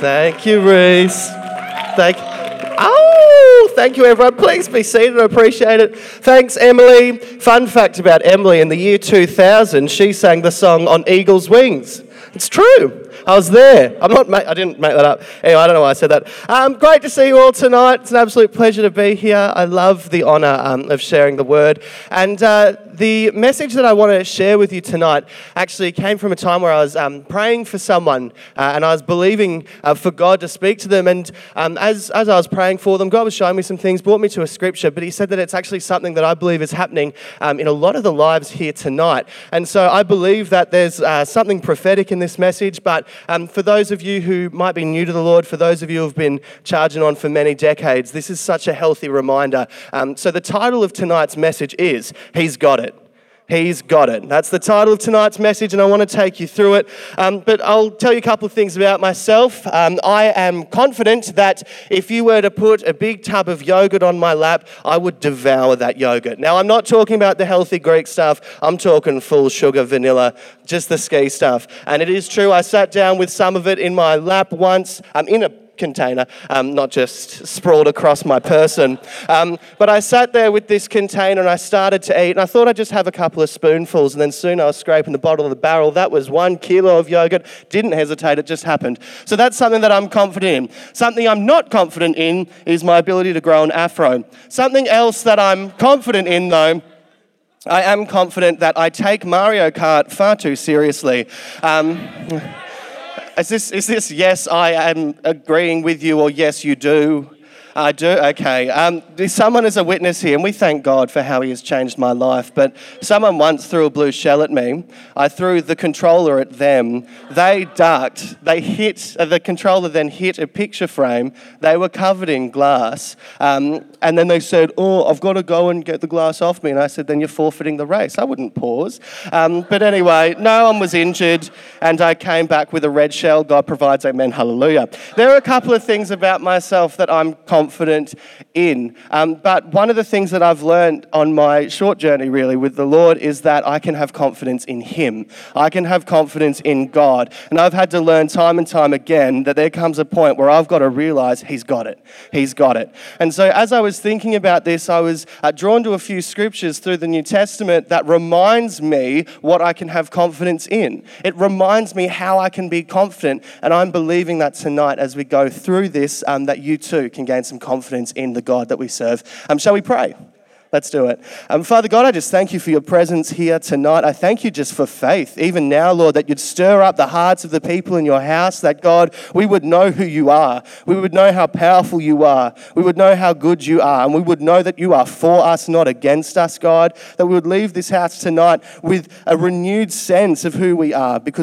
Thank you, Reese. Thank you, everyone. Please be seated. I appreciate it. Thanks, Emily. Fun fact about Emily, in the year 2000, she sang the song On Eagle's Wings. It's true. I was there. I didn't make that up. Anyway, I don't know why I said that. Great to see you all tonight. It's an absolute pleasure to be here. I love the honour of sharing the word. And the message that I want to share with you tonight actually came from a time where I was praying for someone and I was believing for God to speak to them. And as I was praying for them, God was showing me some things, brought me to a scripture, but he said that it's actually something that I believe is happening in a lot of the lives here tonight. And so I believe that there's something prophetic in this message, but for those of you who might be new to the Lord, for those of you who have been charging on for many decades, this is such a healthy reminder. So the title of tonight's message is, He's Got It. He's got it. That's the title of tonight's message, and I want to take you through it. But I'll tell you a couple of things about myself. I am confident that if you were to put a big tub of yogurt on my lap, I would devour that yogurt. Now, I'm not talking about the healthy Greek stuff. I'm talking full sugar, vanilla, just the ski stuff. And it is true, I sat down with some of it in my lap once, in a container, not just sprawled across my person. But I sat there with this container and I started to eat, and I thought I'd just have a couple of spoonfuls, and then soon I was scraping the bottom of the barrel. That was 1 kilo of yogurt. Didn't hesitate, it just happened. So that's something that I'm confident in. Something I'm not confident in is my ability to grow an afro. Something else that I'm confident in, though, I am confident that I take Mario Kart far too seriously. Is this yes, I am agreeing with you, or yes, you do? I do? Okay. Someone is a witness here, and we thank God for how he has changed my life. But someone once threw a blue shell at me. I threw the controller at them. They ducked. They hit. The controller then hit a picture frame. They were covered in glass. And then they said, "Oh, I've got to go and get the glass off me." And I said, "Then you're forfeiting the race." I wouldn't pause. But anyway, no one was injured, and I came back with a red shell. God provides, amen, hallelujah. There are a couple of things about myself that I'm confident in. But one of the things that I've learned on my short journey really with the Lord is that I can have confidence in Him. I can have confidence in God. And I've had to learn time and time again that there comes a point where I've got to realize He's got it. He's got it. And so as I was thinking about this, I was drawn to a few scriptures through the New Testament that reminds me what I can have confidence in. It reminds me how I can be confident. And I'm believing that tonight as we go through this, that you too can gain some confidence in the God that we serve. Shall we pray? Let's do it. Father God, I just thank you for your presence here tonight. I thank you just for faith, even now, Lord, that you'd stir up the hearts of the people in your house, that, God, we would know who you are. We would know how powerful you are. We would know how good you are. And we would know that you are for us, not against us, God, that we would leave this house tonight with a renewed sense of who we are, because